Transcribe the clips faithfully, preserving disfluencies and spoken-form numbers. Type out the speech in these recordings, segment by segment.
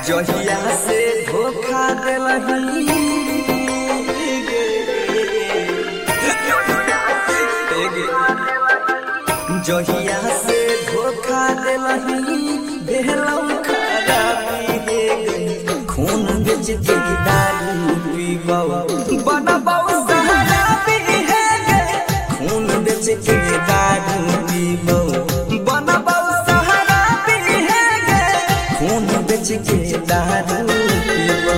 जहिया से धोखा दिलही जहिया से धोखा दिलही बेहलौ खराबी हे गई खून बेच के दारू पीबौ बनबौ शराबी हे गई खून बेच के दारू पीबौ बनबौ शराबी हे गई खून बेच के दारू पीबौ।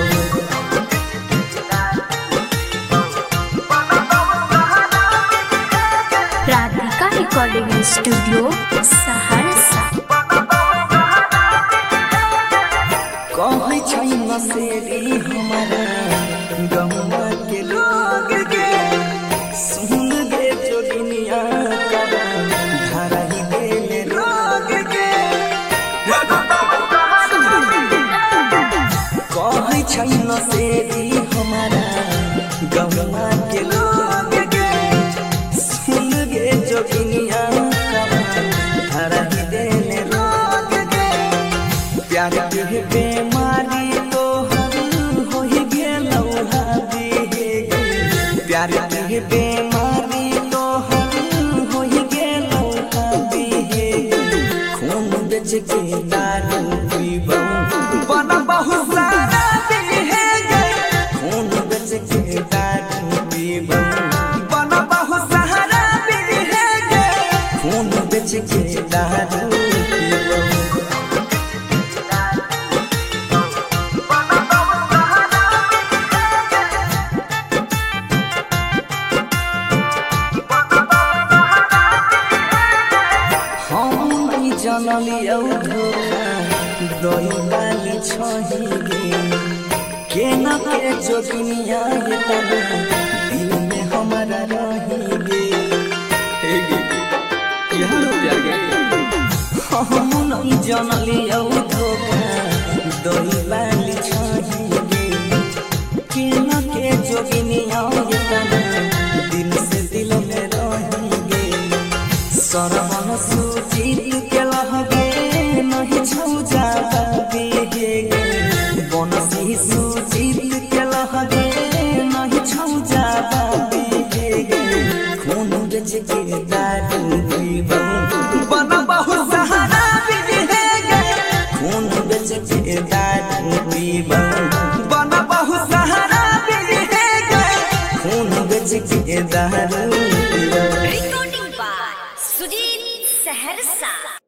Radhika recording studio Saharsa. कहै छै नसेरी हमारा गौवा के लोग गे सुन गे जोगिनिया करा धारा ही देले रोग गे कहै छै नसेरी हमारा गौवा के लोग गे सुन गे जोगिनिया करा धारा ही देले रोग गे प्यार के बेमारी तो हम हो ही गेलौ हादी हे गे प्यार के बेमारी तो हम हो ही गेलौ हादी हे गे खून बेच के दारू पीबौ बनबौ शराबी हे गे खून बेच के दारू पीबौ बनबौ शराबी हे गे खून बेच के दारू पीबौ। जनलियौ धोखा दइलाली छही गे केना के जोगिनिया ये तना दिल में हमारा रही गे हे गे यहाँ प्यार गे हम नहीं जनलियौ धोखा दइलाली छही गे केना के जोगिनिया ये तना दिल से दिल में रही गे सरवन सुजीत के लहगे नहीं छौ जाबी हे गे बनसी सुजीत के लहगे नहीं छौ जाबी हे गे खून बेच के दारू पीबौ बनबौ शराबी हे गे खून बेच के दारू पीबौ बनबौ शराबी हे गे खून बेच के दारू पीबौ। Recording by Sujeet Saharsa.